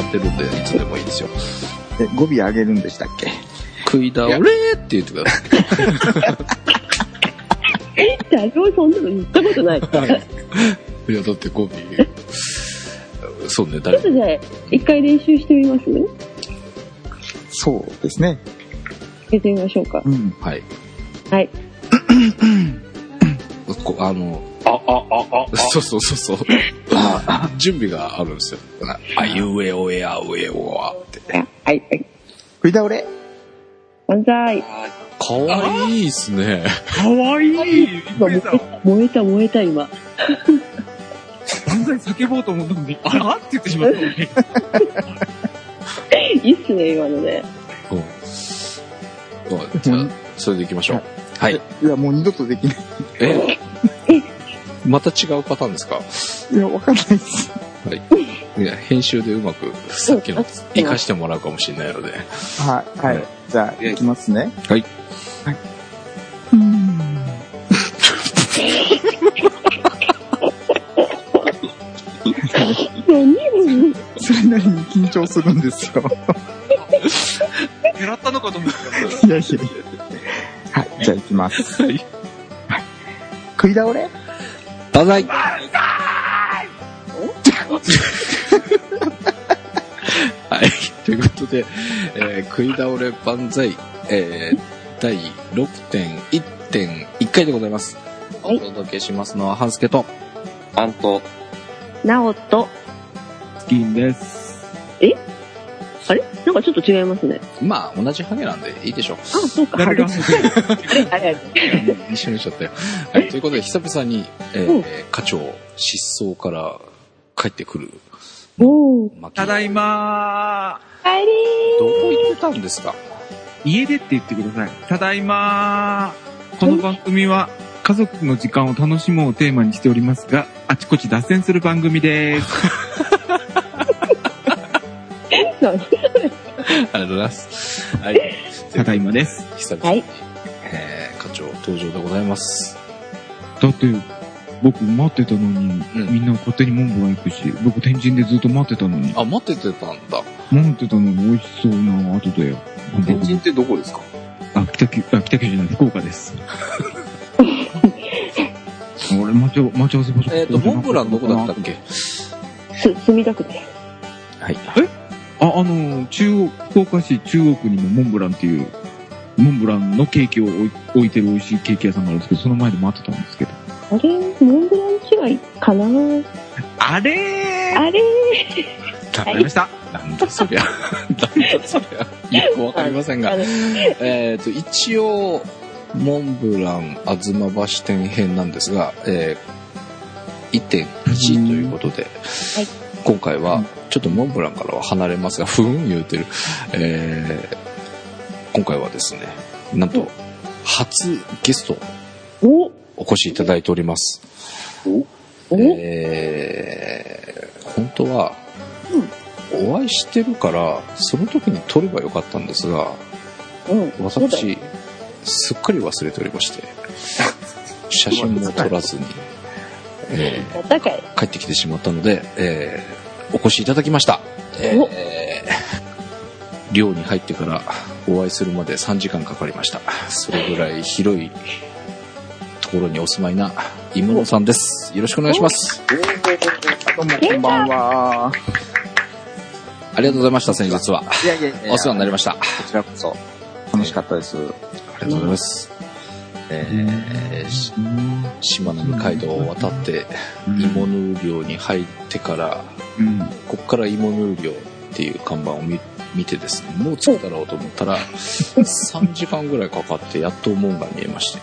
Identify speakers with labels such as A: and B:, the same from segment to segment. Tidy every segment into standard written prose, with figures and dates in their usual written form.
A: ってるんで、いつでもいいですよ。
B: 語尾上げるんでしたっけ？
A: 食い倒れーって言ってください。
C: 誰もそんなの言ったことない。
A: いや、だって語尾、そうね、
C: ちょっとじゃあ、一回練習してみます？
B: そうですね。
C: やってみましょうか。
B: うん。
A: はい。
C: はい。
A: そう。準備があるんですよ。あいうえおえあうえおあって。
C: はい。
B: 食い倒れ。
C: 万歳。
A: かわいいっすね。
D: かわいい。
C: 燃えた今。
D: 万歳叫ぼうと思ったのに、あらって言ってしまったのに。
C: いいっすね、今のね。
A: じゃあ、それで行きましょう。はい。
B: いや、もう二度とできない。
A: また違うパターンですか？
B: いや、わかんないです。
A: はい。いや、編集でうまくさっきの活かしてもらうかもしれないので。
B: はい。じゃあ、いきますね。
A: はい。
B: それなりに緊張するんですよ。
D: 狙ったのかと思った。
B: いや。はい、じゃあ行きます。はい。食い倒れ？
A: 万歳！はい。ということで、食い倒れ万歳、第 6.1.1 回でございます。
C: はい、
A: お届けしますのは、半助と、
E: アンと、
C: ナオと、
D: スキンです。
C: あれなんかちょっと違いますね。
A: まあ、同じハゲなんでいいでしょう。
C: あ、そうか。
D: 誰が
C: あれ。
A: 一緒にしちゃったよ。はい。ということで、久々に、課長、失踪から帰ってくる。
D: ただいま
C: 帰り
A: どこ行ってたんですか？
D: 家でって言ってください。ただいまこの番組は家族の時間を楽しもうをテーマにしておりますが、あちこち脱線する番組です。
A: ありがとうございます。はい。
D: ただいまです。
A: 久々に、課長登場でございます。
D: だって僕待ってたのに、みんな勝手にモンブラン行くし、僕天神でずっと待ってたのに。
A: あ、待ってたんだ。
D: 待ってたのに美味しそうな後だよ。
E: 天神ってどこですか？
D: 北九州じゃない、福岡です。俺待ち合わせ場所。
A: モンブランどこだったっけ？
C: 墨田区です。
A: はい。
D: 福岡市中央区にもモンブランっていう、モンブランのケーキを置いてる美味しいケーキ屋さんがあるんですけど、その前で待ってたんですけど。
C: あれモンブラン違いかな？
D: あれわかりました。
A: なんだそりゃ。よくわかりませんが。一応、モンブラン吾妻橋店編なんですが、1.1 ということで、今回は、ちょっとモンブランからは離れますが、言うてる。今回はですね、なんと、初ゲスト、お越しいただいております。本当は、お会いしてるから、その時に撮ればよかったんですが、私、すっかり忘れておりまして、写真も撮らずに、帰ってきてしまったので、お越しいただきました。寮に入ってからお会いするまで3時間かかりました。それぐらい広いところにお住まいな芋野さんです。よろしくお願いします。
B: どうもこんばんは。
A: ありがとうございました、先日は。
B: いや
A: お世話になりました。こ
B: ちらこそ楽しかったです。
A: ありがとうございます。しまなみ海道を渡って芋縫漁に入ってから、ここから芋縫漁っていう看板を見てですね、もう着くだろうと思ったら3時間ぐらいかかってやっと門が見えまして。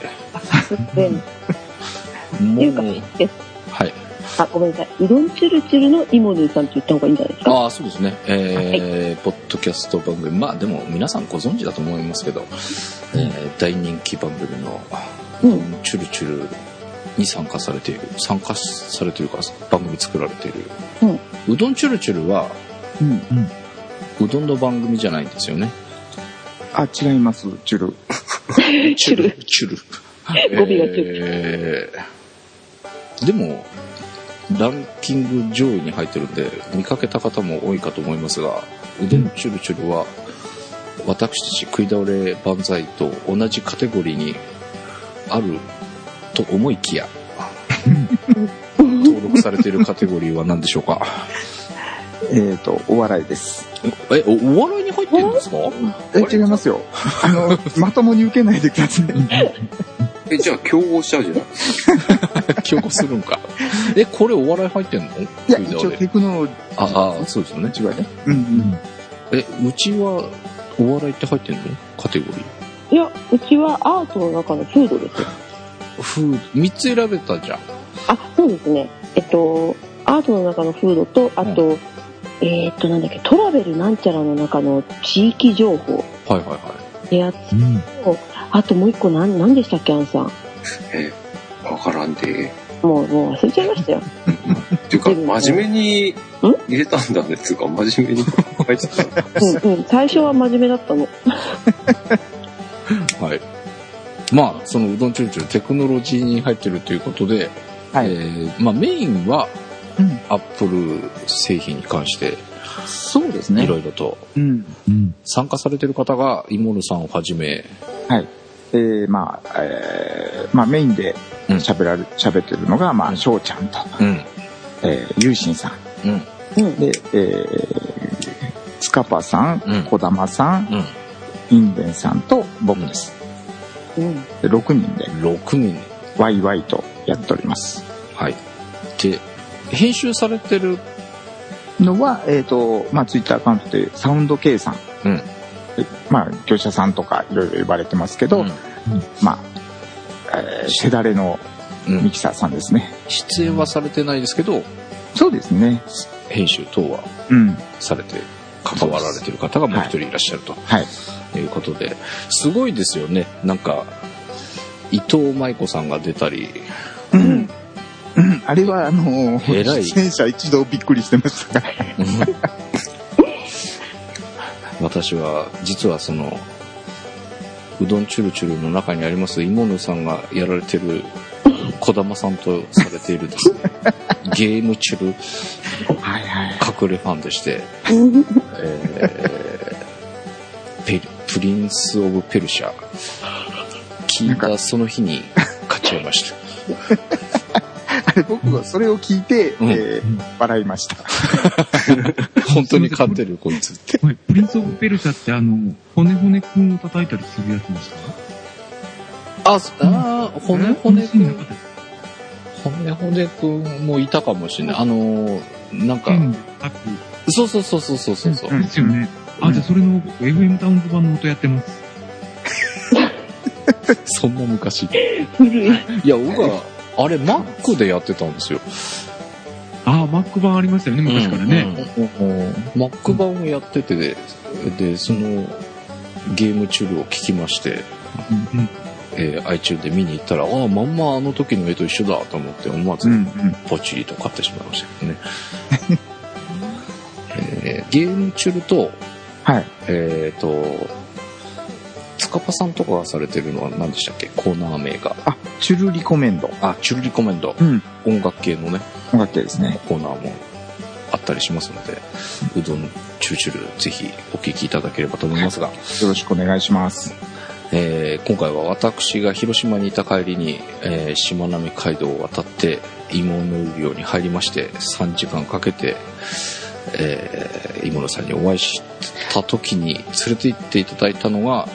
A: はい。
C: あ、ごめんなさい。うどんチュルチュルのイモヌーさんって言った方がいいんじゃないですか？
A: ああ、そうですね。ポッドキャスト番組。まあでも皆さんご存知だと思いますけど、大人気番組のうどんチュルチュルに参加されているか番組作られている。うどんチュルチュルは、うどんの番組じゃないんですよね。
B: あ、違います。チュル。
A: チュル。
C: 語尾がチュル。
A: でも、 ランキング上位に入ってるんで見かけた方も多いかと思いますが、うどんチュルチュルは私たち食い倒れ万歳と同じカテゴリーにあると思いきや登録されているカテゴリーは何でしょうか？
B: お笑いです。
A: お笑いに入ってるんですか？
B: 違いますよ。まともに受けないでください。
E: じゃあ競合しちゃうじゃない
A: 競合するんか。これお笑い入ってんの？
B: いや、一応テクノロジー。
A: そうですよね。
B: 違うね。うんうん。
A: うちはお笑いって入ってんの？カテゴリー。
C: いや、うちはアートの中のフードですよ。
A: 3つ選べたじゃん。
C: そうですね。アートの中のフードと、あと、なんだっけ、トラベルなんちゃらの中の地域情報。
A: はいはいはい。
C: でやつと、あともう一個なんでしたっけ、アンさん。
E: わからんで。
C: もう忘れちゃいましたよ。
E: っていうか、真面目に入れたんだね。っていうか、真面目に書いてた。
C: 最初は真面目だったの。
A: はい。まあ、そのうどんチュルチュルテクノロジーに入ってるということで、はい、メインは、アップル製品に関して、
B: そうですね。
A: いろいろと、参加されてる方が、イモルさんをはじめ、
B: はい。メインで喋ってるのが、翔ちゃんと、ゆうしんさん、で、つかぱさん、こだまさん、インデンさんと僕です。で6人で、ワイワイとやっております。
A: はい。で、編集されてる
B: のは、ツイッターアカウントでサウンド K さん。業者さんとかいろいろ呼ばれてますけど、せだれのミキサーさんですね。
A: 出演はされてないですけど、
B: そうですね。
A: 編集等はされて、関わられてる方がもう一人いらっしゃると、いうことで、すごいですよね。なんか、伊藤舞子さんが出たり、
B: あれは出演者一度びっくりしてましたから
A: 私は実はそのうどんチュルチュルの中にありますイモヌさんがやられてる児玉さんとされているですねゲームチュル隠れファンでしてプリンス・オブ・ペルシャ聞いたその日に買っちゃいました
B: 僕はそれを聞いて、笑いました
A: 本当に勝ってるこいつって
D: プリンスオブペルシャって骨骨くんを叩いたりするやつでした？
A: 骨骨くん骨骨くんもいたかもしれないなんかそう
D: ですよね。じゃあそれの僕 FM タウンズ版の音やってます
A: そんな昔
C: 古い。
A: いや僕はあれ Mac でやってたんですよ。
D: Mac 版ありましたよね昔からね。
A: Mac 版をやっててでそのゲームチュルを聞きまして、iTunes で見に行ったらまんまあの時の絵と一緒だと思って思わずポチリと買ってしまいましたけどね。ゲームチュルとつかぱさんとかがされてるのは何でしたっけ？コーナー名が
B: チュルリコメンド。
A: チュルリコメンド、音楽系のね
B: 音楽系ですね
A: コーナーもあったりしますので、うどんチュルチュルぜひお聞きいただければと思いますが、よ
B: ろしくお願いします。
A: 今回は私が広島にいた帰りに、しまなみ海道を渡って芋の漁に入りまして3時間かけて芋野さんにお会いした時に連れて行っていただいたのが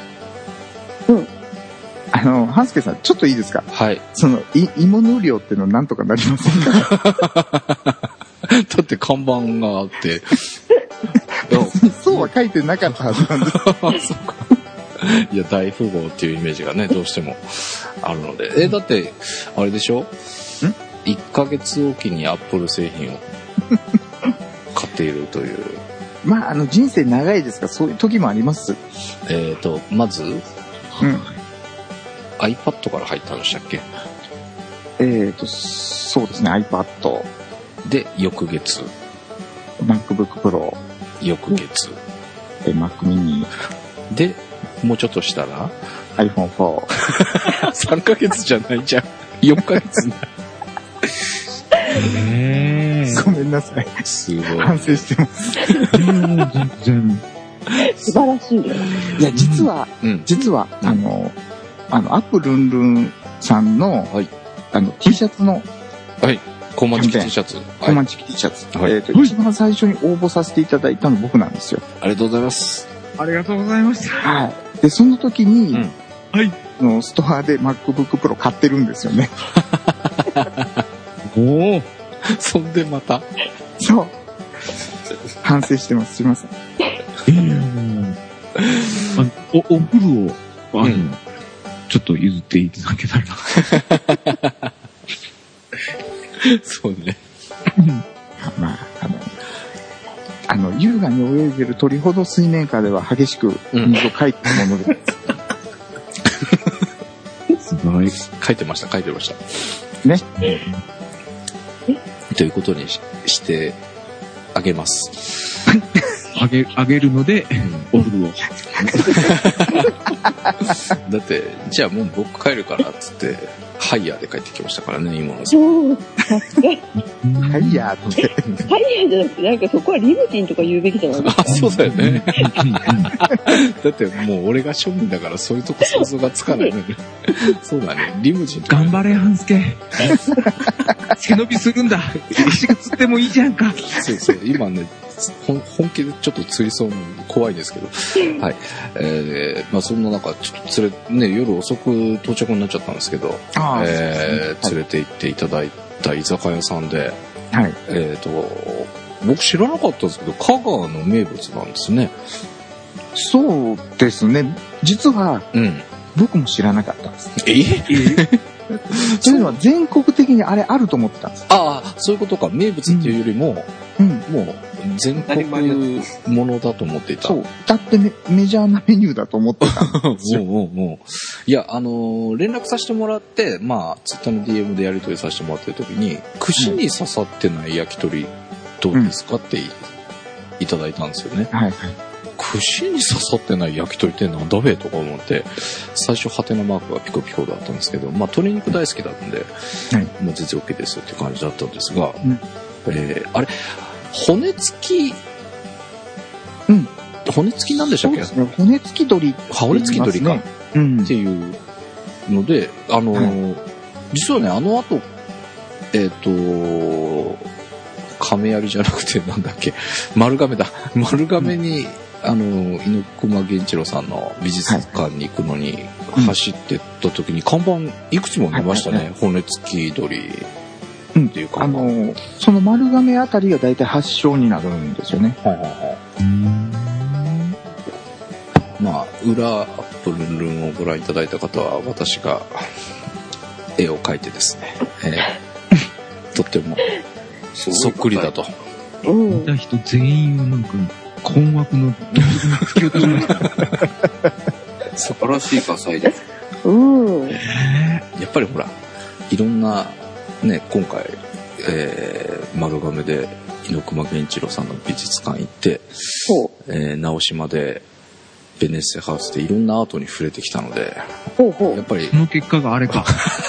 B: 半助さんちょっといいですか？
A: はい。
B: その芋の漁ってのなんとかなりませんか？
A: だって看板があって
B: そうは書いてなかったはずなんですそうか。
A: いや大富豪っていうイメージがねどうしてもあるのでだってあれでしょ？1ヶ月おきにアップル製品を買っているという
B: 人生長いですからそういう時もあります。
A: まずiPad から入ったんでしたっけ？
B: そうですね iPad
A: で翌月
B: MacBook Pro
A: 翌月
B: Mac mini
A: でもうちょっとしたら
B: iPhone 4
A: 3ヶ月じゃないじゃん4ヶ月
B: ごめんなさい。
A: すごい。
B: 反省してます。
D: 全然。
C: 素晴らしいね。
B: いや、実は、アップルンルンさんの、T シャツの、
A: はい。コマンチキ T シャツ。
B: コマンチキ T シャツ。一番最初に応募させていただいたの僕なんですよ。
A: ありがとうございます。
D: ありがとうございました。
B: はい。で、その時に、
D: はい。
B: ストアで MacBook Pro 買ってるんですよね。
A: おお。そんでまた。
B: そう。反省してます。すいません。
D: お風呂を、ちょっと譲っていただけたら。
A: そうね。
B: まあ、優雅に泳いでる鳥ほど水面下では激しく水をかいたものです。
D: すごい。
A: 書いてました。
B: ね。
A: ということにしてあげます。
D: あげるので、お風呂を。
A: だって、じゃあもう僕帰るからっつって、ハイヤーで帰ってきましたからね、今の。
C: そう。
B: ハイヤーって。
C: ハイヤーじゃなくて、なんかそこはリムジンとか言うべきじゃないですか。
A: あ、そうだよね。だってもう俺が庶民だからそういうとこ想像がつかないのに。そうだね、リムジンとか。
D: 頑張れ、半助。背伸びするんだ。石が釣ってもいいじゃんか。
A: そう、今ね、本気でちょっと釣りそうなので怖いですけど。はい。まあそんな中、ちょっと夜遅く到着になっちゃったんですけど、連れて行っていただいた居酒屋さんで、
B: はい。
A: 僕知らなかったんですけど、香川の名物なんですね。
B: そうですね。実は、僕も知らなかったんです。というのは全国的にあれあると思ってたんです。
A: ああ、そういうことか。名物っていうよりも、もう全国ものだと思っていた。
B: そう。だってメジャーなメニューだと思ってたんですよ。
A: もう。いや、連絡させてもらって、まあ、ツイッターの DM でやり取りさせてもらってる時に、串に刺さってない焼き鳥どうですかっていただいたんですよね。
B: はいはい。
A: 串に刺さってない焼き鳥ってなんだべとか思って、最初ハテナマークがピコピコだったんですけど、まあ鶏肉大好きだったんで、もう全然 OK ですって感じだったんですが、あれ、骨付き、骨付きなんでしたっけ？
B: そうですね、骨付き鳥。
A: 骨付き鳥か。っていうので、実はね、あの後、亀有じゃなくてなんだっけ、丸亀だ。丸亀に、猪熊源一郎さんの美術館に行くのに走ってった時に看板いくつも見ましたね。骨付き鳥っていう看板。
B: その丸亀あたりが大体発祥になるんですよね。
A: まあ、裏アップルンルンをご覧いただいた方は私が絵を描いてですね、とってもそっくりだと。
D: 見た人全員をなんか困惑のどん底に突き落としました。
E: 素晴らしい火災です。
A: やっぱりほら、いろんなね、今回、丸亀で猪熊源一郎さんの美術館行って、直島でベネッセハウスでいろんなアートに触れてきたので、やっぱり
D: その結果があれか。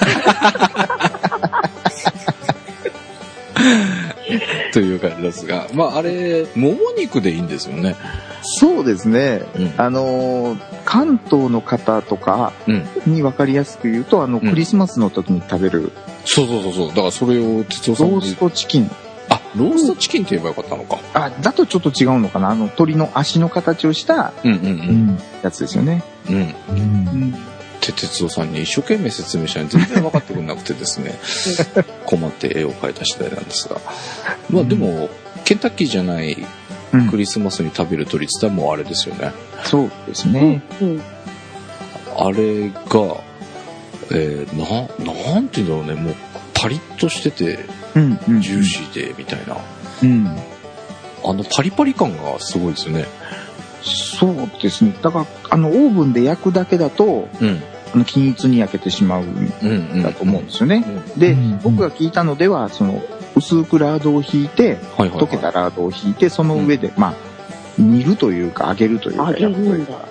A: という感じですが、まああれもも肉でいいんですよね。
B: そうですね。関東の方とかに分かりやすく言うと、クリスマスの時に食べる。
A: そう。だからそれを哲夫さん
B: ローストチキン。
A: あ、ローストチキンって言えばよかったのか。
B: だとちょっと違うのかな。鳥の足の形をしたやつですよね。
A: 哲夫さんに一生懸命説明したのに全然分かってくれなくてですね、困って絵を描いた次第なんですが、まあでもケンタッキーじゃないクリスマスに食べる鳥って言ったらもうあれですよね。
B: そうですね。
A: あれが、なんていうんだろうね、もうパリッとしてて、ジューシーでみたいな、パリパリ感がすごいですよね。
B: そうですね。だからオーブンで焼くだけだと、均一に焼けてしまうんだと思うんですよね。で、僕が聞いたのでは、薄くラードを引いて、溶けたラードを引いて、その上で、まあ煮るというか揚げるというか
C: 揚げるんだ。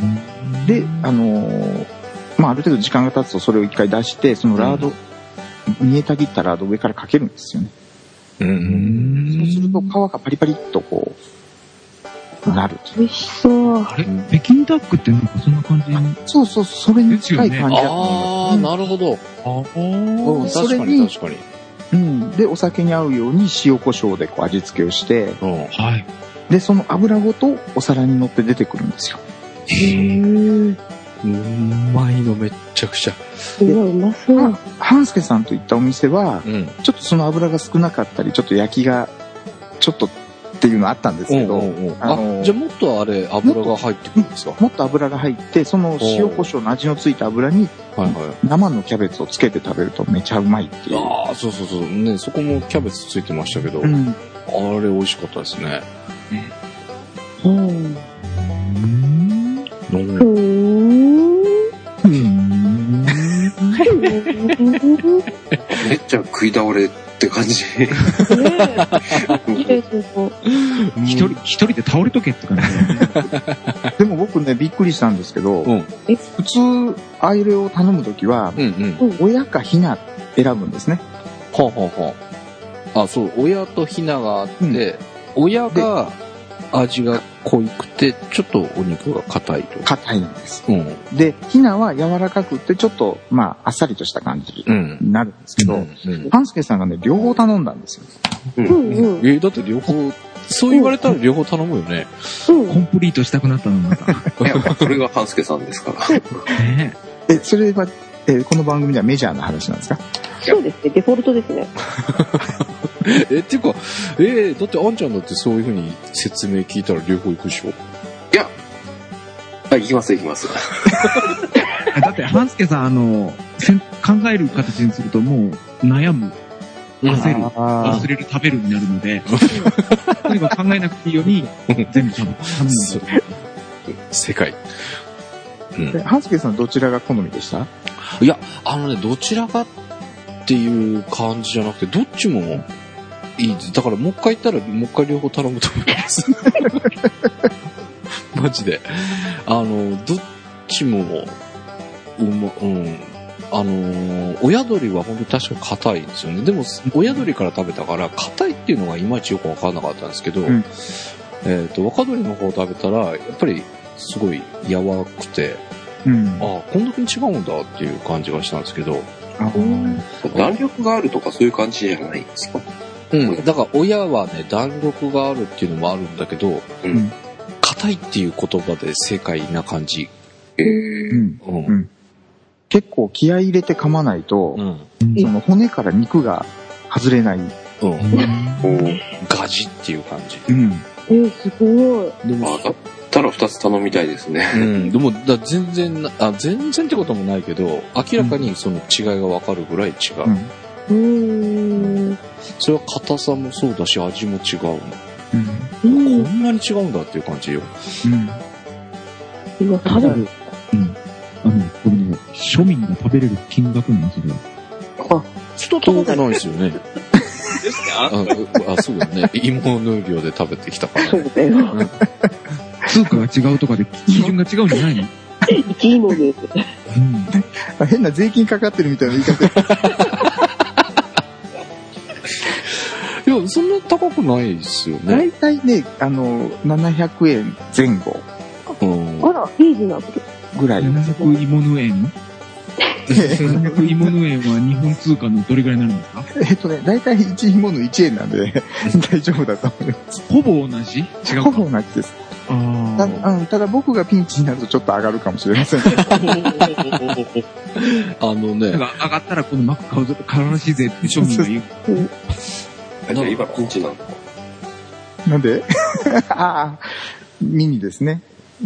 B: で、まあある程度時間が経つとそれを一回出して、そのラード煮えたぎったラードを上からかけるんですよね。そうすると皮がパリパリっとこう、なる。
C: 美味しそう。
D: あれ北京ダックってなんかそんな感じに。
B: そうそう、それに近い感じだと思
A: います。なるほど。確かに確かに。
B: で、お酒に合うように塩コショウでこう味付けをして、
D: はい。
B: で、その油ごとお皿に乗って出てくるんですよ。
A: うまいのめっちゃくちゃ。
C: うまそう。
B: 半助さんといったお店は、ちょっとその油が少なかったり、ちょっと焼きが、ちょっとっていうのあったんですけど。
A: じゃあもっとあれ、油が入ってくるんですか？
B: もっと油が入って、その塩コショウの味のついた油に、生のキャベツをつけて食べるとめちゃうまいっていう。
A: ああ、そうそうそう。ね、そこもキャベツついてましたけど、あれ美味しかったですね。
E: めっちゃ食い倒れって感じ。
D: 一人で倒れとけって感じ。
B: でも僕ね、びっくりしたんですけど、普通、あいれを頼むときは、親かひな選ぶんですね。
A: あ、そう、親とひながあって、親が味が濃くて、ちょっとお肉が硬いと。
B: 硬いんです。で、ひなは柔らかくて、ちょっと、まあ、あっさりとした感じになるんですけど、半助さんがね、両方頼んだんですよ。
A: だって両方、そう言われたら両方頼むよね。
D: コンプリートしたくなったのまた。
E: いや、それが半助さんですから。
B: それは、この番組ではメジャーな話なんですか？
C: そうですね、デフォルトですね。
A: っていうか、だってあんちゃんだってそういう風に説明聞いたら両方行くでしょ？
E: いや、行きます。
D: だって半助さん、考える形にするともう悩む、焦る、忘れる、食べるになるので、とにかく考えなくていいように全部頼む。
A: 世界。
B: 半助さんどちらが好みでした？
A: いや、どちらかっていう感じじゃなくて、どっちもいい。だからもう一回行ったらもう一回両方頼むと思います。マジで。どっちも、親鳥は本当に確かに硬いんですよね。でも、親鳥から食べたから、硬いっていうのがいまいちよくわからなかったんですけど、若鳥の方食べたら、やっぱりすごい柔らかくて、こんだけに違うんだっていう感じがしたんですけど、
E: 弾力があるとかそういう感じじゃないんですか？
A: だから親はね、弾力があるっていうのもあるんだけど、硬いっていう言葉で正解な感じ。
B: 結構気合い入れて噛まないと、その骨から肉が外れない。
A: ガジっていう感じ。
C: すごい。
E: でもだったら2つ頼みたいですね。
A: でも全然ってこともないけど、明らかにその違いがわかるぐらい違う。それは硬さもそうだし、味も違う。こんなに違うんだっていう感じよ。
C: 今食べる。
D: これね、庶民が食べれる金額なんですよ。
A: ちょっと高くないですよね。そうだね。芋ヌー料で食べてきたから。
C: そうだよ。
D: 通貨が違うとかで基準が違うんじゃないの？
C: 生き芋です。
B: 変な税金かかってるみたいな言い方。
A: いや、そんな高くないですよね。
B: 大体ね、700円前後。
C: あら、リーズナブル。
B: ぐらい。
D: 700芋ヌ円700芋ヌ円は日本通貨のどれぐらいになるんですか？
B: 大体1芋の1円なんで大丈夫だと思います。
D: ほぼ同じ？違うか？
B: ほぼ同じです。ただ僕がピンチになるとちょっと上がるかもしれません。
A: ね。
D: 上がったらこのマック買うぞ、買うらしいぜって庶民が言う。
E: じゃあ今ピンチなのか。
B: なんで？ミニですね。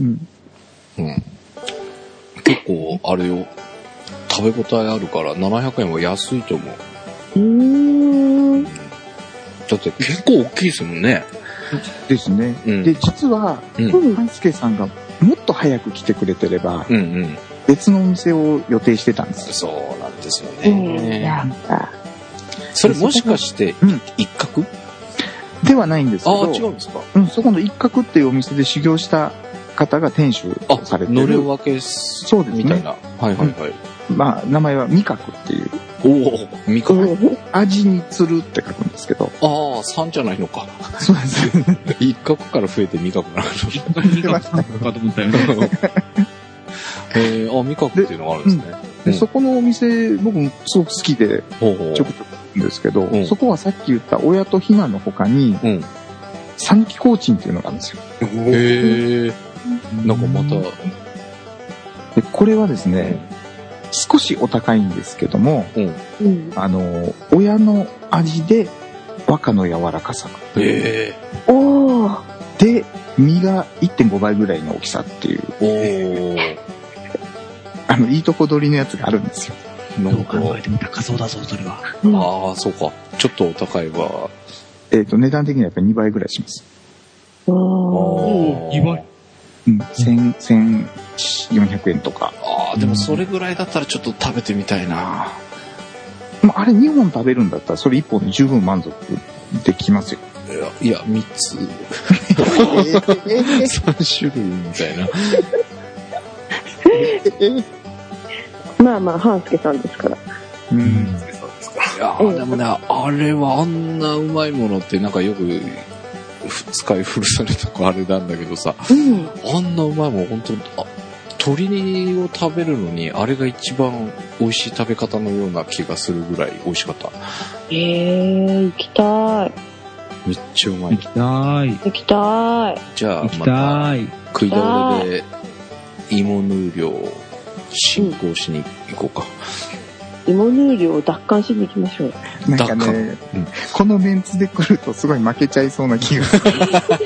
A: 結構あれよ、食べ応えあるから700円は安いと思う。だって結構大きいですもんね。
B: ですね。で、実は、半助さんがもっと早く来てくれてれば、別のお店を予定してたんです。
A: そうなんですよね。それもしかして一角
B: ではないんですけど、
A: 違うんですか？
B: そこの一角っていうお店で修行した方が店主されてる。
A: のれ分けみたいな。はい。
B: 名前は味覚っていう
A: おお、味覚。
B: 味に釣るって書くんですけど。
A: ああ、3じゃないのか。
B: そうです。
A: 一角から増えて味覚なの。
D: 一角味覚かと思ったよね。
A: 味覚っていうのがあるんですね。
B: でそこのお店、僕すごく好きで、ちょくちょく行くんですけど、そこはさっき言った親とひなの他に、讃岐コーチンっていうのがあるんですよ。
A: へえ。なんかまた。
B: で、これはですね、少しお高いんですけども、親の味で和歌の柔らかさ。
C: おー。
B: で、身が 1.5 倍ぐらいの大きさっていう。いいとこ取りのやつがあるんですよ。
D: どう考えても高そうだぞ、それは。
A: ああ、そうか。ちょっとお高いわ。
B: 値段的にはやっぱり2倍ぐらいします。
D: 2倍
B: 1400円とか。
A: ああ、でもそれぐらいだったらちょっと食べてみたいな。
B: あれ2本食べるんだったらそれ1本で十分満足できますよ。
A: いや、3つ。3種類みたいな。
C: まあまあ、半助さんですから。
A: いやでもね、あれはあんなうまいものってなんかよく使い古されたかあれなんだけどさ、あんなうまいもん本当に鶏を食べるのにあれが一番美味しい食べ方のような気がするぐらい美味しかった。
C: 行きたい。
A: めっちゃうまい。
D: 行きたい。
C: 行きたい。
A: じゃあまた食い倒れで芋ヌー料を進行しに行こうか。
C: 芋ヌー料を奪還しに行きましょう。
B: なんかね、このメンツで来るとすごい負けちゃいそうな気がする。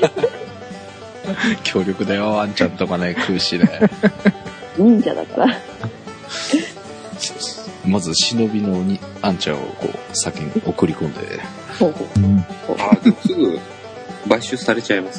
A: 強力だよ、あんちゃんとかね、食うしね。
C: 忍者だから。
A: まず忍びのあんちゃんをこう先に送り込んで。
E: でもすぐ買収されちゃいます。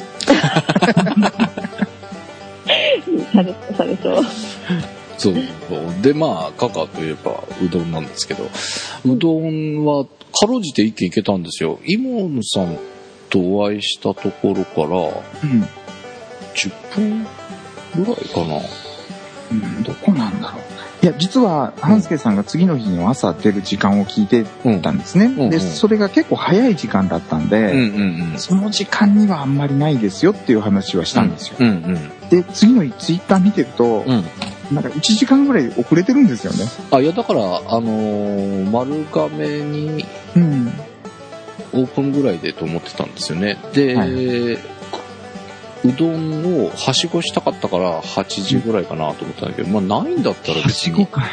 C: されそう。
A: そう。で、まあ、香川といえばうどんなんですけど、うどんはかろうじて一軒行けたんですよ。イモンさんとお会いしたところから、10分ぐらいかな。
B: どこなんだろう。いや、実は、半助さんが次の日の朝出る時間を聞いてたんですね。で、それが結構早い時間だったんで、その時間にはあんまりないですよっていう話はしたんですよ。で、次の日ツイッター見てると、なんか1時間ぐらい遅れてるんですよね。
A: いや、だから、丸亀に、オープンぐらいでと思ってたんですよね。で、うどんをはしごしたかったから8時ぐらいかなと思ったんだけど、まあないんだったら別に。
D: はしごか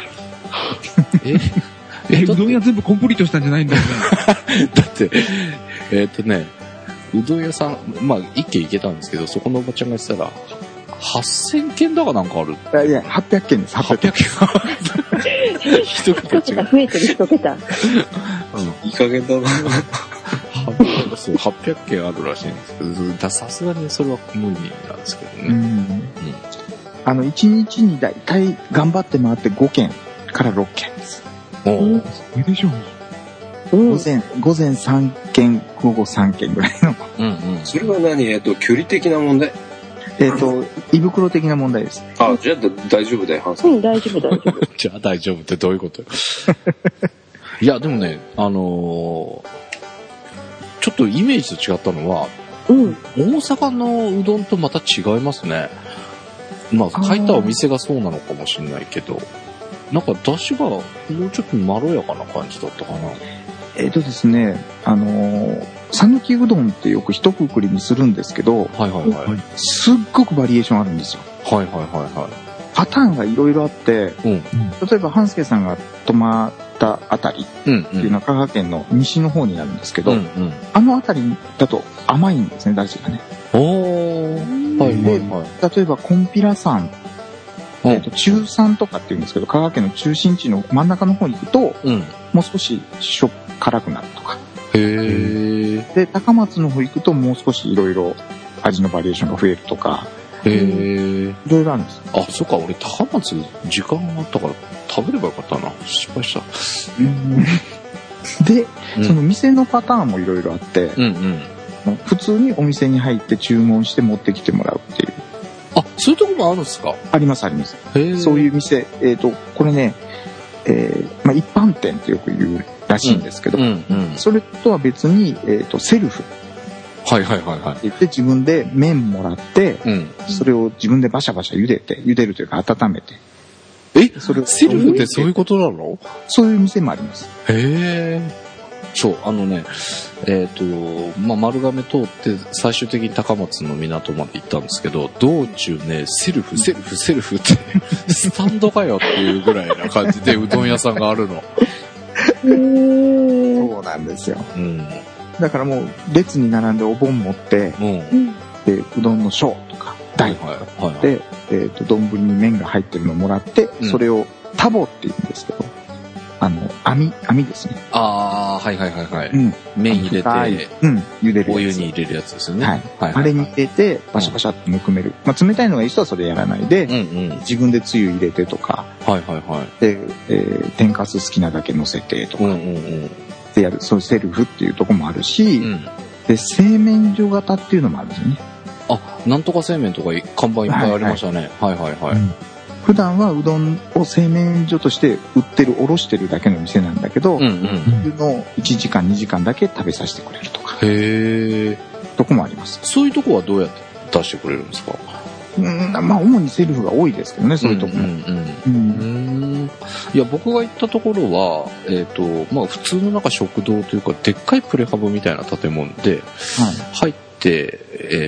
D: い。うどん屋全部コンプリートしたんじゃないんだよね。
A: だって、うどん屋さん、まあ1軒行けたんですけど、そこのおばちゃんが言ってたら、8000件だかなんかある。
B: いや、800件です、800件。
A: 一桁違う。
C: 増えてる1桁。
E: いい加減だな。
A: 800件あるらしいんですけど、さすがにそれは無理なんですけどね。
B: 1日にだいたい頑張って回って5件から6件です。
D: それでしょ
B: う。午前3件、午後3件ぐらいの。
E: それは何？距離的な問題？
B: 胃袋的な問題です。
E: じゃあ大丈夫だよ、ハンさ
C: ん。大丈夫、大丈夫。
A: じゃあ大丈夫ってどういうこといや、でもね、ちょっとイメージと違ったのは、大阪のうどんとまた違いますね。まあ、書いたお店がそうなのかもしれないけど、なんか出汁がもうちょっとまろやかな感じだったかな。
B: ですね、讃岐うどんってよく一括りにするんですけど、すっごくバリエーションあるんですよ。パターンがいろいろあって、例えば半助さんが泊まったあたりっていうのは香川県の西の方になるんですけど、あのあたりだと甘いんですね、出汁がね。例えばコンピラ山、中山とかっていうんですけど、香川県の中心地の真ん中の方に行くと、もう少し辛くなるとか。で、高松の方行くともう少しいろいろ味のバリエーションが増えるとか、いろいろあるんです。
A: あ、そっか、俺高松時間があったから食べればよかったな。失敗した。
B: で、その店のパターンもいろいろあって、普通にお店に入って注文して持ってきてもらうっていう。
A: あ、そういうとこもあるんですか？
B: ありますあります。そういう店、これね、 まあ、一般店ってよく言うらしいんですけど、それとは別に、セルフ。
A: はいはいはいはい。
B: 言って自分で麺もらって、それを自分でバシャバシャ茹でるというか温めて。
A: それセルフってそういうことなの？
B: そういう店もあります。
A: へー。そう、まあ、丸亀通って最終的に高松の港まで行ったんですけど、道中ね、セルフってスタンドかよっていうぐらいな感じでうどん屋さんがあるの。
B: そうなんですよ。だからもう列に並んでお盆持って、でうどんの小とか大で、丼に麺が入ってるのをもらって、それをタボって言うんですけど、網ですね。
A: ああ、はいはいはいはい。麺入れて、
B: 茹でる。
A: お湯に入れるやつですよね。
B: はい。あれに入れて、バシャバシャってむくめる。まあ、冷たいのがいい人はそれやらないで、自分でつゆ入れてとか、で、天かす好きなだけ乗せてとか、でやる、そういうセルフっていうとこもあるし、で、製麺所型っていうのもあるんですよね。
A: あ、なんとか製麺とか看板いっぱいありましたね。はいはいはい。
B: 普段はうどんを製麺所としておろしてるだけの店なんだけど、昼の1時間2時間だけ食べさせてくれるとか。へー。とこもあります。
A: そういうとこはどうやって出してくれるんですか？
B: まあ主にセルフが多いですけどね、そういうとこも。
A: いや、僕が行ったところは、まあ普通の食堂というか、でっかいプレハブみたいな建物で、入って、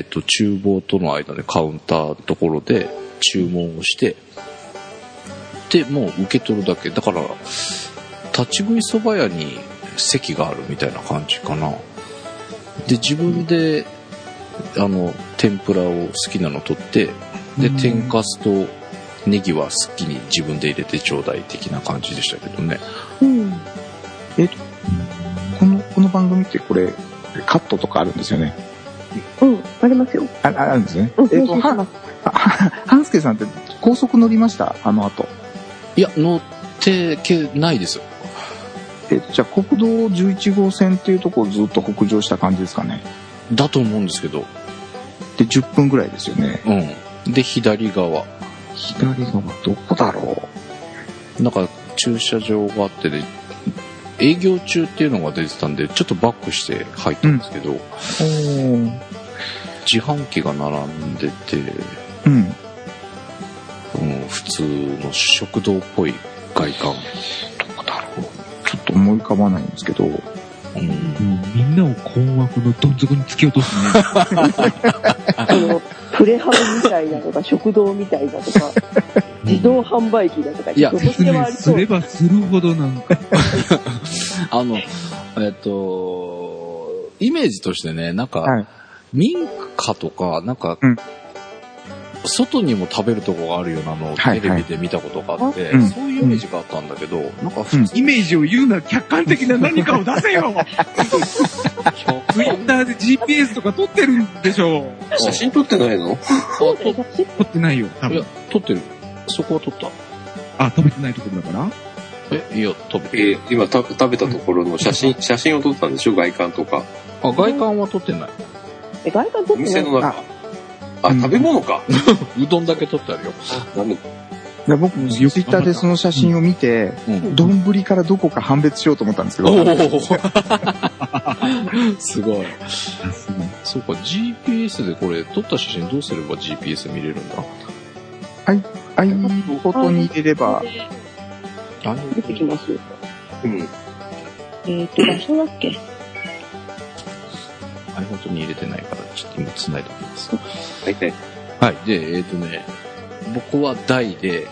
A: 厨房との間でカウンターのところで注文をして、で、もう受け取るだけ。だから、立ち食いそば屋に席があるみたいな感じかな。で、自分で、天ぷらを好きなの取って、で、天かすとネギは好きに自分で入れてちょうだい的な感じでしたけどね。
B: この番組ってこれ、カットとかあるんですよね。
C: ありますよ。
B: あるんですね。半助さんって高速乗りました？あの後。
A: いや、乗ってないです。
B: じゃあ国道11号線っていうところをずっと北上した感じですかね。
A: だと思うんですけど。
B: で、10分ぐらいですよね。
A: で、左側
B: どこだろ
A: う。なんか駐車場があってで、営業中っていうのが出てたんで、ちょっとバックして入ったんですけど、自販機が並んでて、普通の食堂っぽい外観。どこだろう。
B: ちょっと思い浮かばないんですけど、
D: みんなを困惑のどん底に突き落とす
C: ね。プレハブみたいだとか、食堂みたいだとか、自動販売機だとか、
A: いや、
D: すればするほどなんか。
A: イメージとしてね、なんか、民家とか、なんか、外にも食べるとこがあるようなのをテレビで見たことがあって、そういうイメージがあったんだけど、なんか
D: イメージを言うなら客観的な何かを出せよ。ツイッターで GPS とか撮ってるんでしょ。
E: 写真撮ってないの？
D: 撮ってないよ、多分。
A: いや、撮ってる。そこは撮った。
D: あ、食べてないところだから？
A: いや、食べて
E: 今食べたところの写真を撮ったんでしょ？外観とか。
A: あ、外観は撮ってない。
C: 外観撮ってない？
E: 店の中。食べ物か。
A: うどんだけ撮ってあるよ。
B: 僕、ツイッターでその写真を見て、丼からどこか判別しようと思ったんですけど。
A: すごい。そうか、GPS でこれ、撮った写真どうすれば GPS 見れるんだ？
B: iPhoto に入れれば。
C: 出てきます。場所だっけ
A: ？iPhoto に入れてないから、ちょっと今繋いでおきます。
E: はい。
A: で、僕は大で、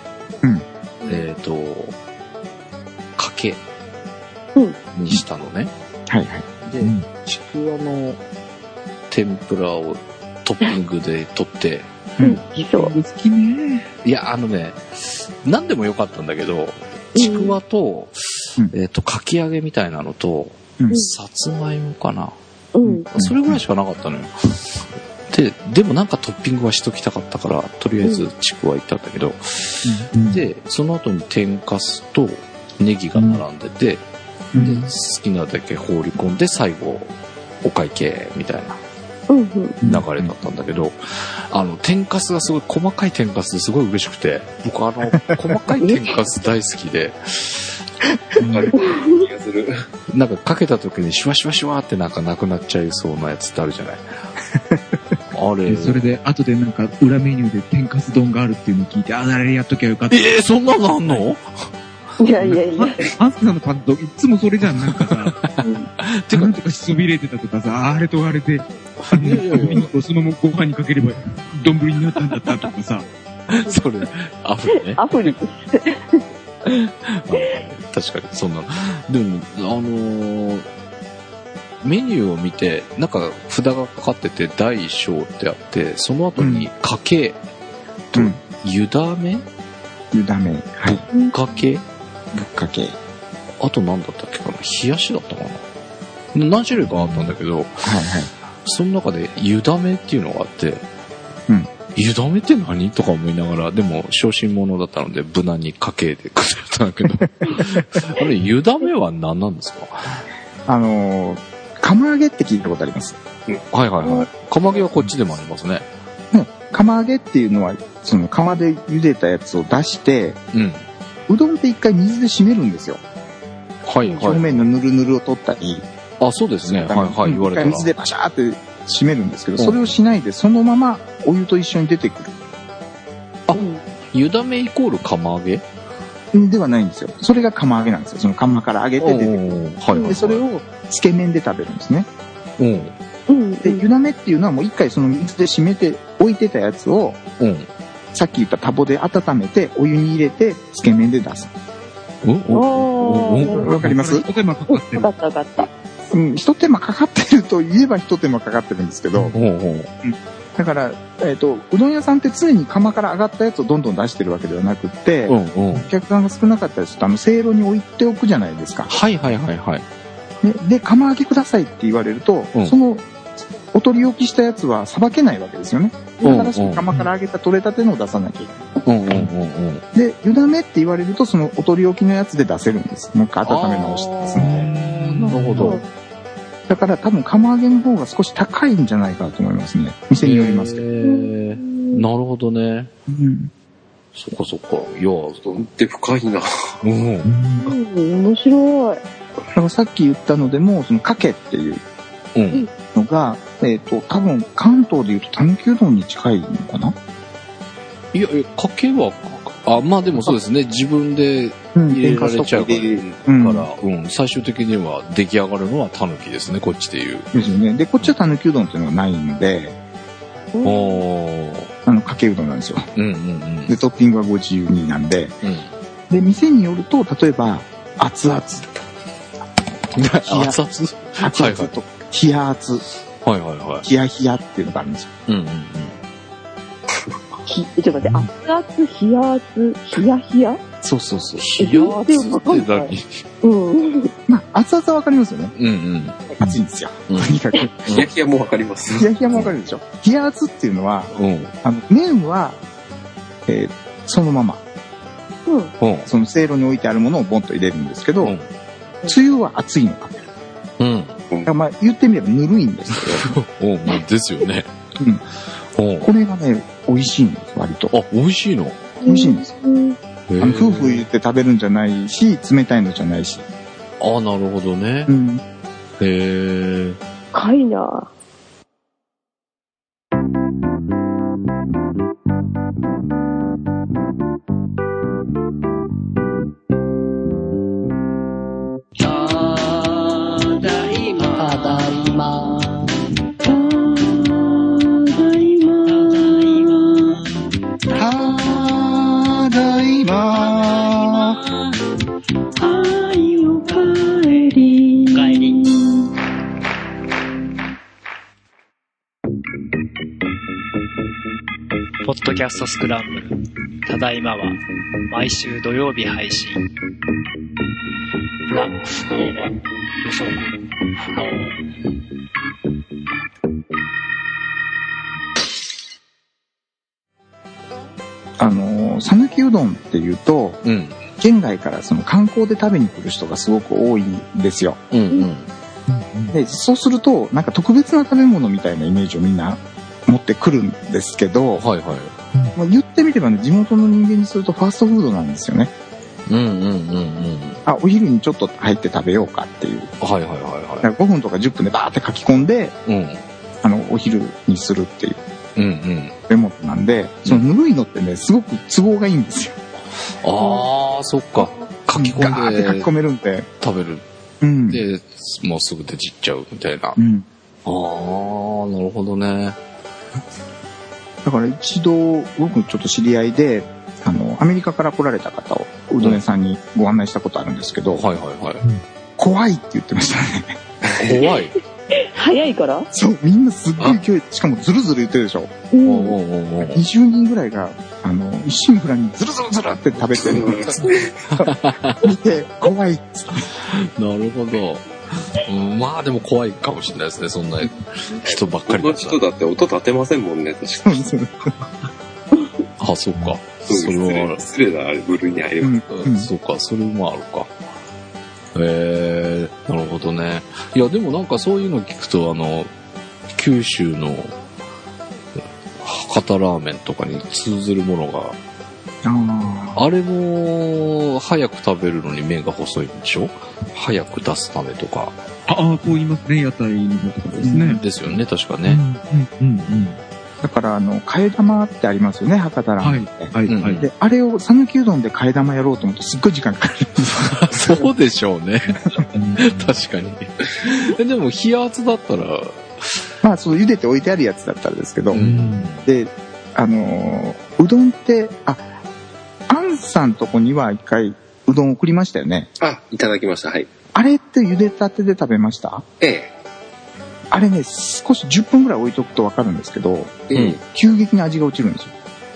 A: かけにしたのね。で、ちくわの天ぷらをトッピングで取って、
D: 好きね。
A: いや、何でもよかったんだけど、ちくわと、かき揚げみたいなのと、さつまいもかな。それぐらいしかなかったのよ。でもなんかトッピングはしときたかったから、とりあえずちくわ行ったんだけど、で、その後に天かすとネギが並んでて、で、好きなだけ放り込んで最後、お会計みたいな流れだったんだけど、天かすがすごい細かい天かすですごい嬉しくて、僕細かい天かす大好きで、なんかかけた時にシュワシュワシュワってなんかなくなっちゃいそうなやつってあるじゃない。あれ。
D: それで後でなんか裏メニューで天かす丼があるっていうのを聞いて、あれやっときゃよかった。
A: そんなのあんの？
C: いやいやいや。
D: ハンスケさんの担当いつもそれじゃん、なんかさ。てか、なんとかしそびれてたとかさ、あれとあれで、そのままご飯にかければ丼になったんだったとかさ。
A: それ、アフリね。
C: アフリ。
A: 確かに、そんな。でも、メニューを見て、なんか札がかかってて、大小ってあって、その後に、かけと、湯だめ、
B: 湯だめ。はい。
A: ぶっかけ、
B: ぶっかけ。
A: あと何だったっけかな、冷やしだったかな。何種類かあったんだけど、その中で湯だめっていうのがあって、湯だめって何とか思いながら、でも小心者だったので無難にかけでくれたんだけど、あれ湯だめは何なんですか？
B: 釜揚げって聞いたことあります？
A: はいはいはい。釜揚げはこっちでもありますね。
B: 釜揚げっていうのは、その釜で茹でたやつを出して、うどんって一回水で締めるんですよ。はいはい。表面のヌルヌルを取ったり。
A: あ、そうですね。はいはい、言われたら。
B: 一回水でパシャーって締めるんですけど、それをしないでそのままお湯と一緒に出てくる。
A: あ、湯だめイコール釜揚げ
B: ではないんですよ。それが釜揚げなんですよ。その釜から揚げて出てくる。で、それをつけ麺で食べるんですね。で、湯だめっていうのはもう一回その水で締めて置いてたやつを、さっき言ったタボで温めてお湯に入れてつけ麺で出す。わかります？
D: 一手間かかってる。
C: わかった。
B: 一手間かかってると言えば一手間かかってるんですけど、だから、うどん屋さんって常に釜から上がったやつをどんどん出してるわけではなくって、お客さんが少なかったりすると、せいろに置いておくじゃないですか。
A: はいはいはいはい。
B: で、釜揚げくださいって言われると、その、お取り置きしたやつはさばけないわけですよね。だから釜から揚げた取れたてのを出さなきゃいけない。で、湯だめって言われると、そのお取り置きのやつで出せるんです。もう一回温め直してですね。
A: なるほど。
B: だから多分釜揚げの方が少し高いんじゃないかと思いますね。店によりますけど。
A: なるほどね。そっかそっか。いや、
E: って深いな。
C: 面白い。
B: だからさっき言ったのでも、そのかけっていうのが、多分関東で言うと讃岐うどんに近いのかな？
A: いや、かけは、まあでもそうですね。自分で入れられちゃうから、最終的には出来上がるのはたぬきですね、こっちでいう。
B: ですよね。で、こっちはたぬきうどんっていうのがないので、かけうどんなんですよ。で、トッピングはご自由になんで、で、店によると、例えば、熱々。
A: 熱々
B: と、冷や熱。冷や冷やっていうのがあるんですよ。
C: ちょっと待って、熱々、冷や熱、冷や冷や？
B: そう。
A: 冷や熱って何？
B: まあ、熱々はわかりますよね。熱いんですよ。とにかく。冷
E: や冷やもわかります。
B: 冷や冷やもわかるでしょ。冷や熱っていうのは、麺は、そのまま。そのせいろに置いてあるものをボンと入れるんですけど、つゆは熱いのかね。まあ、言ってみればぬるいんですけど。
A: ですよね。
B: これがね、美味しいんです、割と。
A: あ、美味しいの？
B: 美味しいんですよ。夫婦言って食べるんじゃないし、冷たいのじゃないし。
A: あ、なるほどね。へえ。
C: 深いな。
F: ポッドキャストスクランブル。ただいまは毎週土曜日配信。ラックスの予測不
B: 能。讃岐うどんっていうと、県外からその観光で食べに来る人がすごく多いんですよ。 で、そうすると、なんか特別な食べ物みたいなイメージをみんな持ってくるんですけど、
A: はいはい。
B: まあ、言ってみればね、地元の人間にするとファーストフードなんですよね。お昼にちょっと入って食べようかっていう。
A: はいはいはいはい。
B: 5分とか10分でバーって書き込んで、お昼にするっていう食べ物なんで、そのぬるいのってね、すごく都合がいいんですよ。
A: ああ、そっか。書き込んで。
B: ガーって書き込めるんで。
A: 食べる。で、もうすぐでじっちゃうみたいな。ああ、なるほどね。
B: だから一度、僕ちょっと知り合いで、アメリカから来られた方をうどん屋さんにご案内したことあるんですけど、怖いって言ってましたね。
A: 怖い
C: 早いから？
B: そう、みんなすっごい勢い、しかもズルズル言ってるでしょ。20人ぐらいが、一心不乱にズルズルズルって食べてる。見て、怖いっつって。
A: なるほど。まあでも怖いかもしれないですね、そんな人ばっかり。
E: この人だって音立てませんもんね、確かに。
A: あ、そうか。
E: それは失礼な部類に入ります。
A: そうか、それもあるか。なるほどね。いや、でもなんかそういうの聞くと、九州の博多ラーメンとかに通ずるものが、あれも早く食べるのに麺が細いんでしょ？早く出すためとか。
D: こう言いますね、屋台の方とかですね。
A: ですよね、確かね。
B: だから、替え玉ってありますよね、博多ラーメンって。
D: はい。
B: で、あれを讃岐うどんで替え玉やろうと思うとすっごい時間かかる。
A: そうでしょうね。確かに。でも、冷圧だったら。
B: まあ、そう、茹でて置いてあるやつだったらですけど。で、うどんって、アンさんとこには一回うどん送りましたよね。
E: いただきました、はい。
B: あれって茹でたてで食べました？
E: ええ。
B: あれね、少し10分ぐらい置いとくとわかるんですけど、急激に味が落ちるんですよ。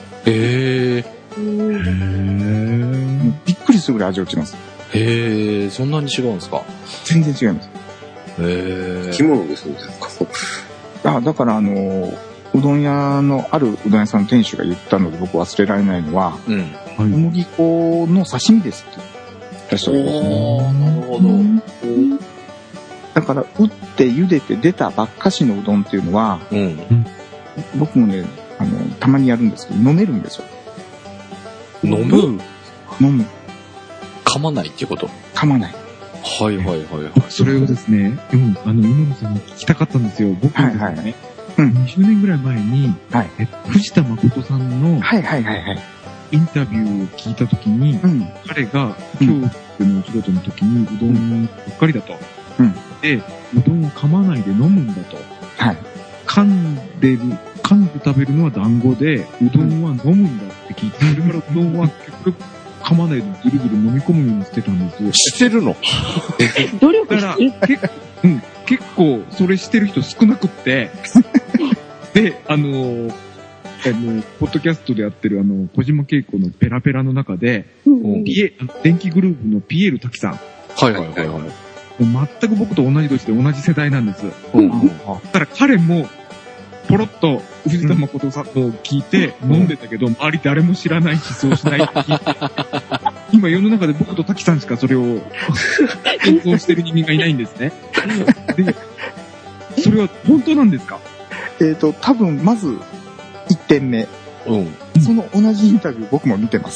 B: びっくりするぐらい味落ちます。
A: そんなに違うんですか？
B: 全然違います。
E: 生き物ですね。
B: だからうどん屋の、あるうどん屋さんの店主が言ったので僕忘れられないのは、小麦粉の刺身ですって言った人がいますね。
A: なるほど。
B: だから、打って茹でて出たばっかしのうどんっていうのは、僕もね、たまにやるんですけど、飲めるんですよ。
A: 飲む？
B: 噛
A: まないっていうこと？
B: 噛まない。
A: はい。
D: それをですね、今野さんに聞きたかったんですよ。僕もですね、20年ぐらい前に、藤田誠さんのインタビューを聞いたときに、彼が今日のお仕事の時にうどんばっかりだと。で、うどんを噛まないで飲むんだと。噛んで食べるのは団子で、うどんは飲むんだって聞いて、それからうどんは結局噛まないでずるずる飲み込むようにしてたんですよ。
A: してるの？
C: 努力してる？
D: 結構それしてる人少なくって、で、ポッドキャストでやってる小島慶子のペラペラの中で、電気グループのピエール滝さん。全く僕と同じ年で同じ世代なんです。だから彼も、ポロッと藤田誠さんを聞いて飲んでたけど、周り誰も知らないし、そうしないって聞いて、今世の中で僕と滝さんしかそれを演奏してる人間がいないんですね。で、それは本当なんですか？
B: 多分、まず、1点目。その同じインタビュー僕も見てます。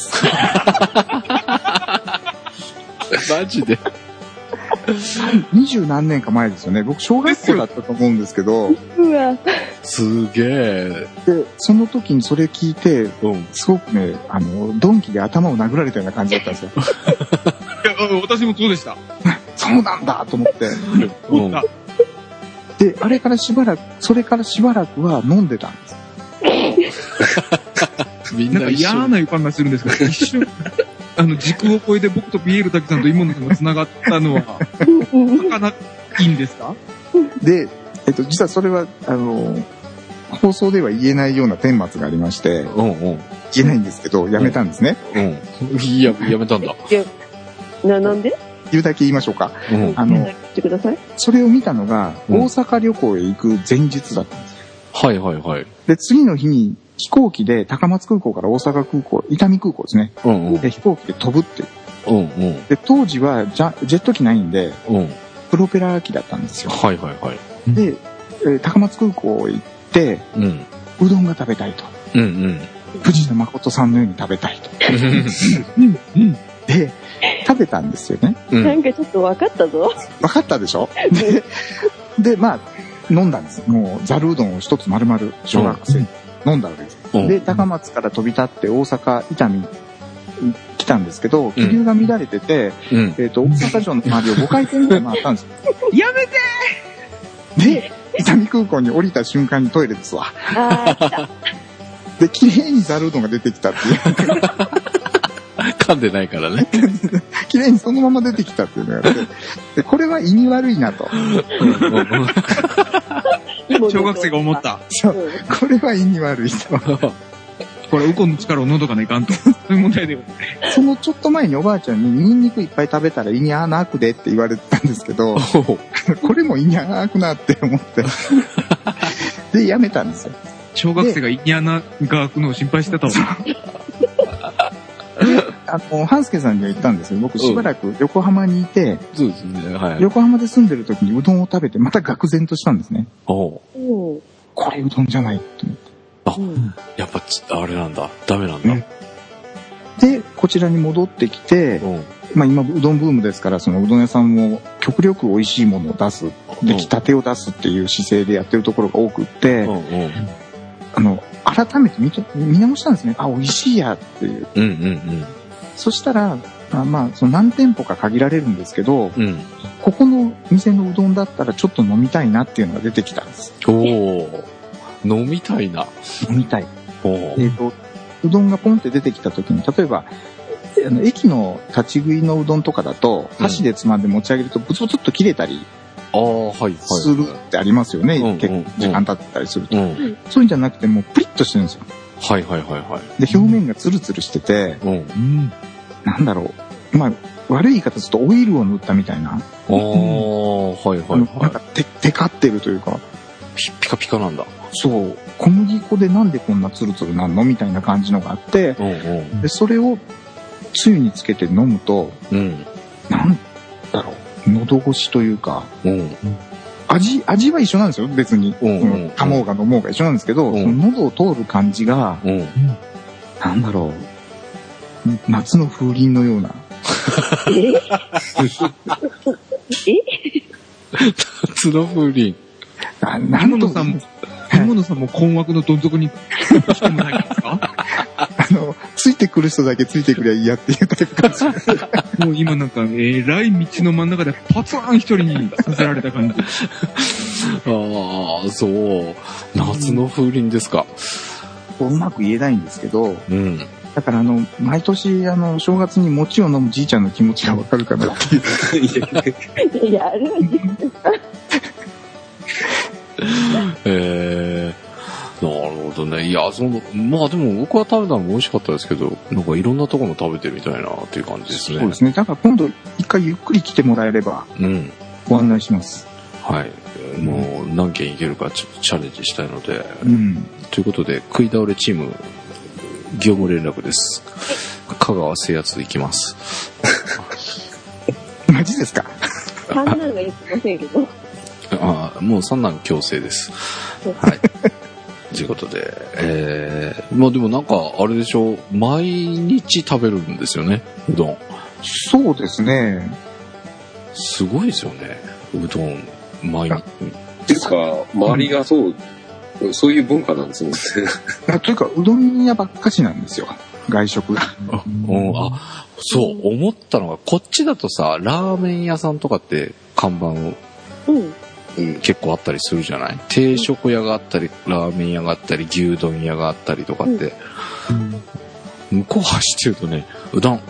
A: マジで
B: 20何年か前ですよね。僕、小学校だったと思うんですけど。
A: すげえ。
B: で、その時にそれ聞いて、すごくね、鈍器で頭を殴られたような感じだったんですよ。
D: いや、私もそうでした。
B: そうなんだと思って。で、それからしばらくは飲んでたんです。
D: みんな嫌な予感がするんですけど、一瞬、時空を超えて僕とピエール滝さんと今野さんが繋がったのは、いいんですか？
B: で、実はそれは、放送では言えないような顛末がありまして、言えないんですけど、やめたんですね。
A: いや、やめたんだ。
C: なんで？
B: 言うだけ言いましょうか。
C: 言ってください。
B: それを見たのが、大阪旅行へ行く前日だったんですよ。で、次の日に飛行機で高松空港から大阪空港、伊丹空港ですね。で、飛行機で飛ぶっていう。で、当時はジェット機ないんで、 プロペラ機だったんですよ。
A: はいはいはい。
B: で、高松空港へ行って、うどんが食べたいと。藤野誠さんのように食べたいと。で、食べたんですよね。
C: なんかちょっと分かったぞ。
B: 分かったでしょ？で、まあ、飲んだんです。もう、ざるうどんを一つ丸々小学生飲んだわけです。で、高松から飛び立って大阪、伊丹来たんですけど、気流が乱れてて、大阪城の周りを5回転ぐらい回ったんですよ。
D: やめて
B: ーで、伊丹空港に降りた瞬間にトイレですわ。で、綺麗にざるうどんが出てきたっていう。
A: 噛んでないからね。
B: 綺麗にそのまま出てきたっていうのがあって、で、これは胃に悪いなと。
D: 小学生が思った。
B: これは胃に悪いと。
D: これ、ウコンの力を喉かないかんと。そういう問題では。
B: そのちょっと前におばあちゃんにニンニクいっぱい食べたら胃に穴開くでって言われてたんですけど、これも胃に穴開くなって思って。で、やめたんですよ。
D: 小学生が胃に穴が開くのを心配してたわ。
B: 半助さんには言ったんですけど、僕しばらく横浜にいて、
A: そうですね、はい。
B: 横浜で住んでる時にうどんを食べて、また愕然としたんですね。これうどんじゃないと思って。
A: やっぱ、あれなんだ。ダメなんだ。
B: で、こちらに戻ってきて、まあ今、うどんブームですから、そのうどん屋さんも極力美味しいものを出す、出来たてを出すっていう姿勢でやってるところが多くって、改めて見直したんですね。あ、美味しいやっていう。そしたら、まあ、その何店舗か限られるんですけど、ここの店のうどんだったらちょっと飲みたいなっていうのが出てきたんです。
A: 飲みたいな。
B: 飲みたい。うどんがポンって出てきた時に、例えば、駅の立ち食いのうどんとかだと、箸でつまんで持ち上げるとブツブツっと切れたりするってありますよね。結構時間経ったりすると。そういうんじゃなくて、もうプリッとしてるんですよ。で、表面がツルツルしてて、なんだろう。まあ、悪い言い方するとオイルを塗ったみたいな。なんかテカってるというか。
A: ピカピカなんだ。
B: そう。小麦粉でなんでこんなツルツルなんのみたいな感じのがあって、で、それをつゆにつけて飲むと、なんだろう。喉越しというか、味は一緒なんですよ、別に。噛もうが飲もうが一緒なんですけど、その喉を通る感じが、なんだろう。夏の風鈴のような。
A: 夏の風鈴。
D: 芋野さんも困惑のどん底に来てもないですか？
B: ついてくる人だけついてくりゃいいやっていうタイプかもしれない。
D: もう今なんか、えらい道の真ん中でパツン一人にさせられた感じ。
A: ああ、そう。夏の風鈴ですか。
B: うまく言えないんですけど、だから毎年正月に餅を飲むじいちゃんの気持ちがわかるかなっていう。
C: やるんですか？
A: なるほどね。いや、まあでも僕は食べたのも美味しかったですけど、なんかいろんなところの食べてみたいなっていう感じですね。
B: そうですね。だから今度一回ゆっくり来てもらえれば、ご案内します。
A: はい。もう何軒行けるかちょっとチャレンジしたいので、ということで、食い倒れチーム、業務連絡です。香川制圧行きます。
B: マジですか？
C: 三男が言ってませんけど。
A: もう三男強制です。はい。ということで、まあでもなんかあれでしょう、毎日食べるんですよね、うどん。
B: そうですね。
A: すごいですよね、うどん毎日。
E: っていうか周りがそういう文化なんですもんね。
B: というかうどん屋ばっかしなんですよ、外食が。
A: そう思ったのが、こっちだとさ、ラーメン屋さんとかって看板を。結構あったりするじゃない？定食屋があったり、ラーメン屋があったり、牛丼屋があったりとかって、向こう走ってるとね、うどん、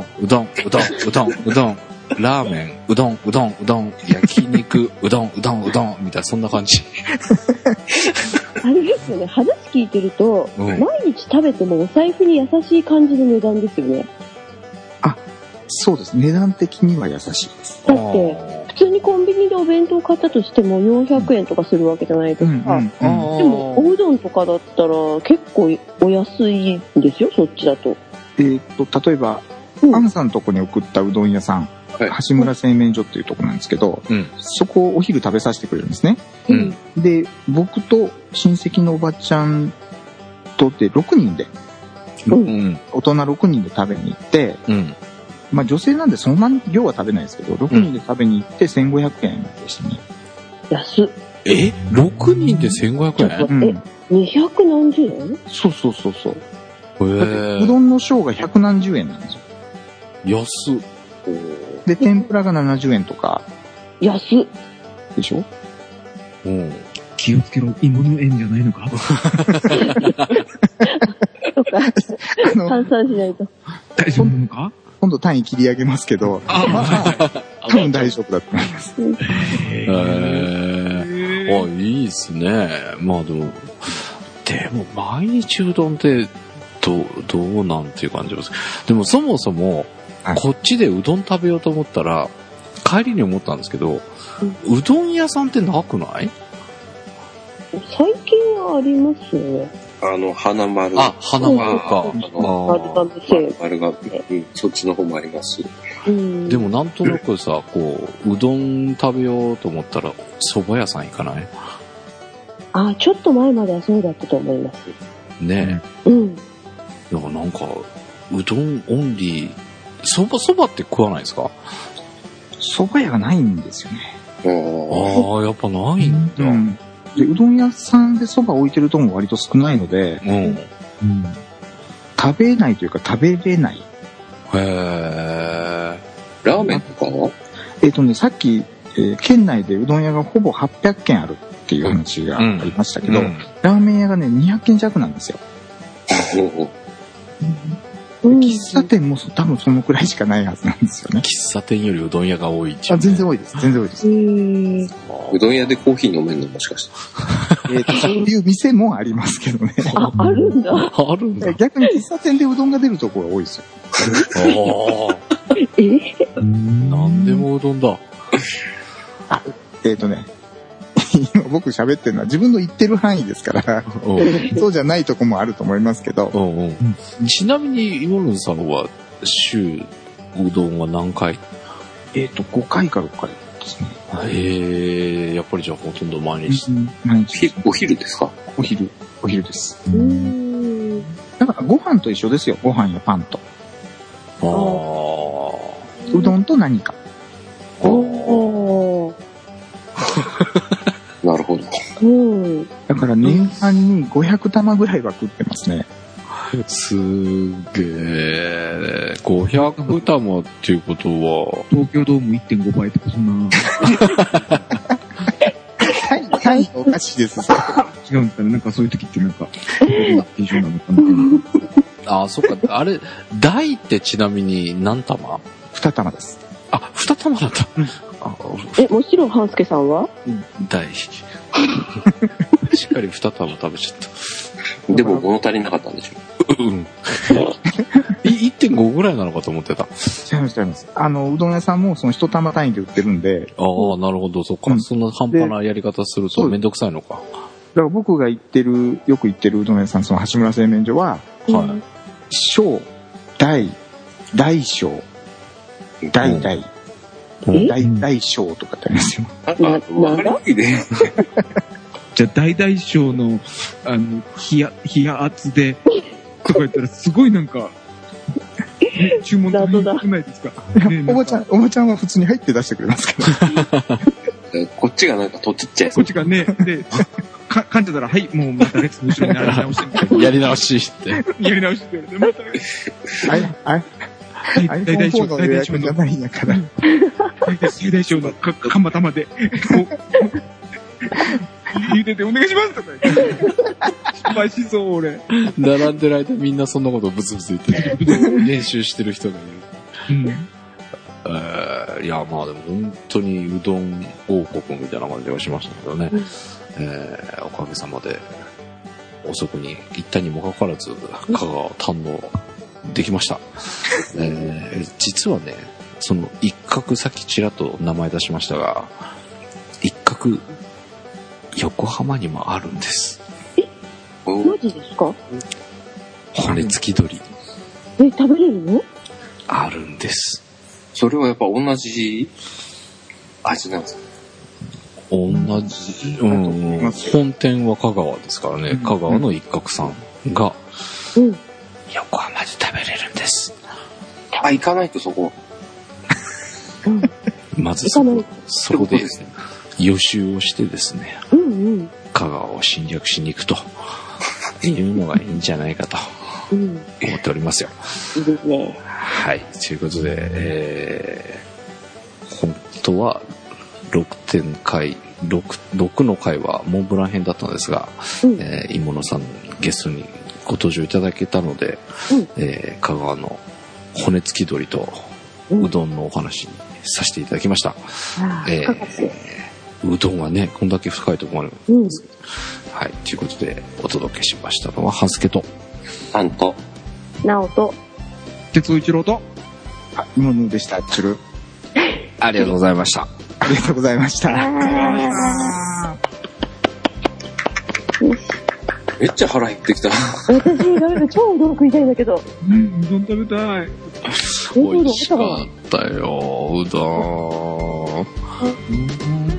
A: ラーメン、うどん、焼肉、うどん、みたいな、そんな感じ。
C: あれですよね、話聞いてると、毎日食べてもお財布に優しい感じの値段ですよね。
B: そうです。値段的には優しいです。
C: だって、普通にコンビニでお弁当買ったとしても400円とかするわけじゃないですか。でも、おうどんとかだったら結構お安いんですよ、そっちだと。
B: 例えば、アンさんのとこに送ったうどん屋さん。 橋村製麺所っていうところなんですけど、そこをお昼食べさせてくれるんですね。で、僕と親戚のおばちゃんとで6人で、大人6人で食べに行って、まあ女性なんでそんなに量は食べないですけど、6人で食べに行って1500円でしたね。
C: 安っ。
A: 6人で1500円
C: 200何十円？
B: そう。うどんの小が100何十円なんですよ。
A: 安っ。
B: で、天ぷらが70円とか。
C: 安っ。
B: でしょ？
D: 気をつけろ、芋の円じゃないのか？
C: とか、換算しないと。
D: 大丈夫なのか？
B: 今度単位切り上げますけど、多分大丈夫だと思います。
A: いいっすね。まあでも毎日うどんってどうなんていう感じです。でもそもそも、こっちでうどん食べようと思ったら、帰りに思ったんですけど、うどん屋さんってなくない？
C: 最近はありますよね。
E: 花丸。
A: 花丸か。
E: 丸が、そっちの方もあります。
A: でもなんとなくさ、うどん食べようと思ったら、蕎麦屋さん行かない？
C: ちょっと前まではそうだったと思います。
A: ねえ。だからなんか、うどんオンリー、蕎麦って食わないですか？
B: 蕎麦屋がないんですよね。
A: やっぱないんだ。
B: で、うどん屋さんで蕎麦置いてるとこも割と少ないので、食べないというか食べれない。
E: ラーメンとかは？
B: さっき、県内でうどん屋がほぼ800軒あるっていう話がありましたけど、ラーメン屋がね、200軒弱なんですよ。喫茶店も多分そのくらいしかないはずなんですよね。
A: 喫茶店よりうどん屋が多い。
B: 全然多いです。
E: うどん屋でコーヒー飲めるのもしかして。
B: そういう店もありますけどね。
C: あるんだ。
B: 逆に喫茶店でうどんが出るところが多いですよ。
A: なんでもうどんだ。
B: 今僕喋ってるのは自分の言ってる範囲ですからそうじゃないとこもあると思いますけど、
A: ちなみに今野さんは週うどんは何回
B: ？5回か6回です
A: ね。やっぱりじゃあほとんど毎日。
E: お昼ですか？
B: お昼です。だからご飯と一緒ですよ。ご飯やパンと。うどんと何か。
E: なるほど。
B: だから年間に500玉ぐらいは食ってますね。
A: すげえ。500玉っていうことは
D: 東京ドーム 1.5 倍とかそんな。
B: 単位おかしいです。
D: 違うんですかね。なんかそういう時ってなんか以上なのかな。
A: そっか。あれ大ってちなみに何玉
B: ？2玉です。
A: 2玉だった。
C: もちろん半助さんは？
A: 大。しっかり2玉食べちゃった。
E: でも物足りなかったんでしょ
A: ？1.5 ぐらいなのかと思ってた。
B: 違います。うどん屋さんもその1玉単位で売ってるんで。
A: なるほど、そっか。そんな半端なやり方するとめんどくさいのか。
B: だから僕がよく行ってるうどん屋さん、その橋村製麺所は、小、大小、大小とかってありますよ。
E: わかりにくいね。
D: じゃあ大小の冷圧でとか言ったらすごいなんか注文取りにくくないですか？
B: おばちゃんは普通に入って出してくれますけ
E: ど。こっちがなんかとちっちゃい。
D: こっちがね、で噛んでたらはいもうまた列の後ろに並び直して
A: やり直しって
D: やり直しって言われてまた
B: 大小の予約じゃないんやから。
D: 最大小の蒲玉で茹でてお願いしますとか言って失敗しそう俺。
A: 並んでる間みんなそんなことブツブツ言って練習してる人がいる。いやまあでも本当にうどん王国みたいな感じがしましたけどね。おかげさまで遅くに行ったにもかかわらず香川を堪能できました。実はね、その一角、さっきちらっと名前出しましたが、一角横浜にもあるんです。
C: マジですか？
A: 骨付き鳥。
C: 食べれるの？
A: あるんです。
E: それはやっぱ同じ味なんですか？
A: 同じ、本店は香川ですからね、香川の一角さんが、横浜で食べれるんです。
E: あ、行かないとそこ。
A: まずそこで予習をしてですね、香川を侵略しに行くというのがいいんじゃないかと思っておりますよ。
C: いいですね。
A: はい。ということで、本当は6の回はモンブラン編だったんですが、芋野さんゲストにご登場いただけたので、香川の骨付き鳥とうどんのお話にさせていただきました。うどんはね、こんだけ深いところまであるんですけど、はい。ということでお届けしましたのは半助と
E: タンと
C: ナオと
D: 鉄尾一郎と
B: 芋ぬでした。チュル。
A: ありがとうございました。
B: ありがとうございました。
E: めっちゃ腹減ってきた。
C: 私、ダメだ、超うどん食いたいんだけど。
D: うどん食べたい。
A: 美味しかったよ、うどん。